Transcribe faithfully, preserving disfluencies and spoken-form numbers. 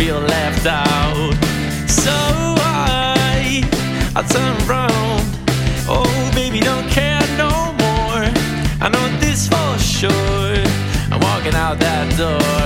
feel left out. So I, I turn around. Oh, baby, don't care no more. I know this for sure. I'm walking out that door.